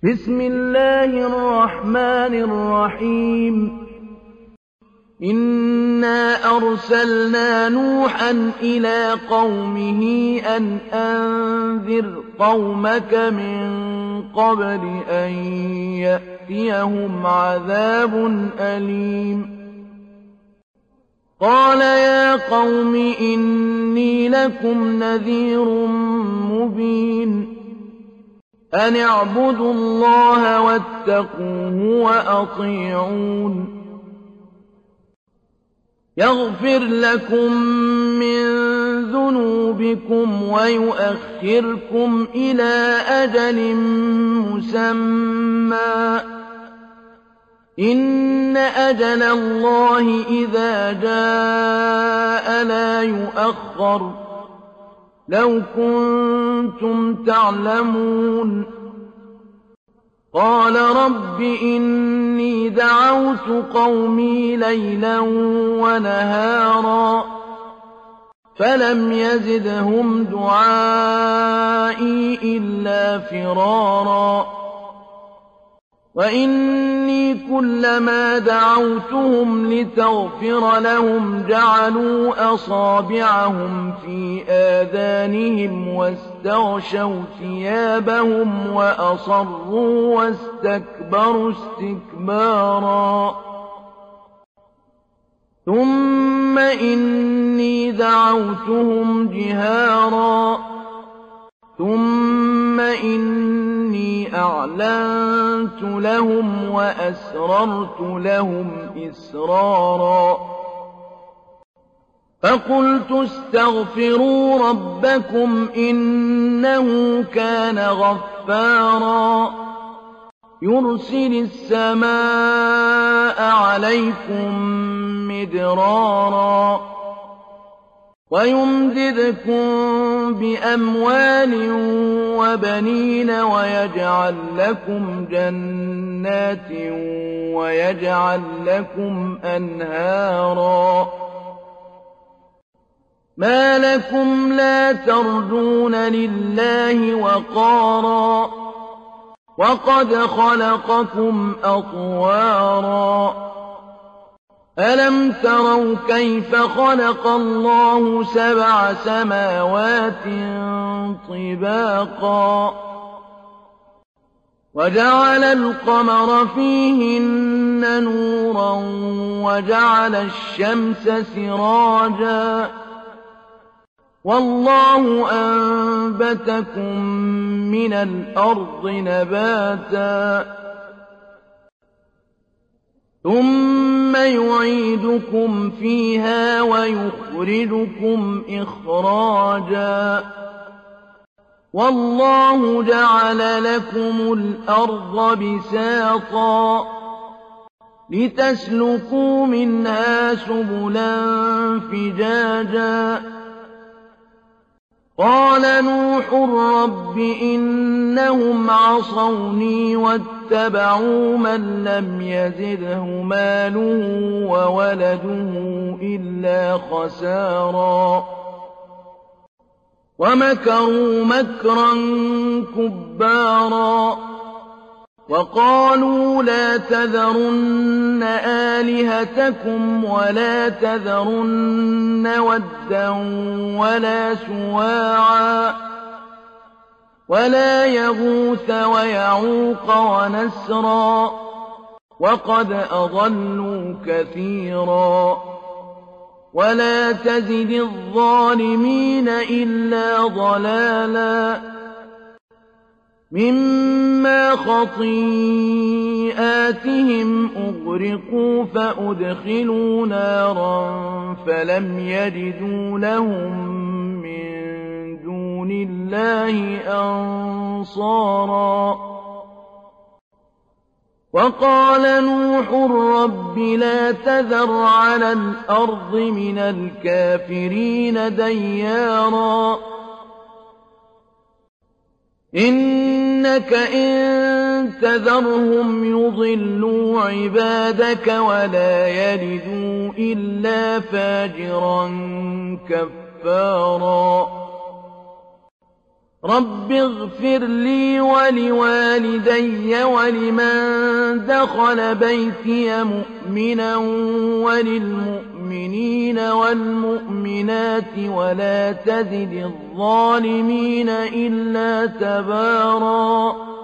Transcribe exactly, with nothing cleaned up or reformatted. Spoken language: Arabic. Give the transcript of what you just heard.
بسم الله الرحمن الرحيم إنا أرسلنا نوحا إلى قومه أن أنذر قومك من قبل أن يأتيهم عذاب أليم قال يا قوم إني لكم نذير مبين أن اعبدوا الله واتقوه وأطيعون يغفر لكم من ذنوبكم ويؤخركم إلى أجل مسمى إن أجل الله إذا جاء لا يؤخر لو كنتم تعلمون قال رب إني دعوت قومي ليلا ونهارا فلم يزدهم دعائي إلا فرارا وإني كلما دعوتهم لتغفر لهم جعلوا أصابعهم في آذانهم واستغشوا ثيابهم وأصروا واستكبروا استكبارا ثم إني دعوتهم جهارا ثم إني أعلنت لهم وأسررت لهم إسرارا فقلت استغفروا ربكم إنه كان غفارا يرسل السماء عليكم مدرارا ويمددكم بأموال وبنين ويجعل لكم جنات ويجعل لكم أنهارا ما لكم لا ترجون لله وقارا وقد خلقكم أطوارا ألم تروا كيف خلق الله سبع سماوات طباقا وجعل القمر فيهن نورا وجعل الشمس سراجا والله أنبتكم من الأرض نباتا ثم يعيدكم فيها ويخرجكم إخراجا والله جعل لكم الأرض بساطا لتسلكوا منها سبلا فجاجا قال نوح رب إنهم عصوني واتبعوا من لم يزده ماله وولده إلا خسارا ومكروا مكرا كبارا وقالوا لا تذرن آلهتكم ولا تذرن ودا ولا سواعا ولا يغوث ويعوق ونسرا وقد أضلوا كثيرا ولا تزد الظالمين إلا ضلالا مما خطيئاتهم أغرقوا فأدخلوا نارا فلم يجدوا لهم من دون الله أنصارا وقال نوح رب لا تذر على الأرض من الكافرين ديارا إنك إن تذرهم يضلوا عبادك ولا يلدوا إلا فاجرا كفارا رب اغفر لي ولوالدي ولمن دخل بيتي مؤمنا وللمؤمنين والمؤمنات ولا تزد الظالمين إلا تباراً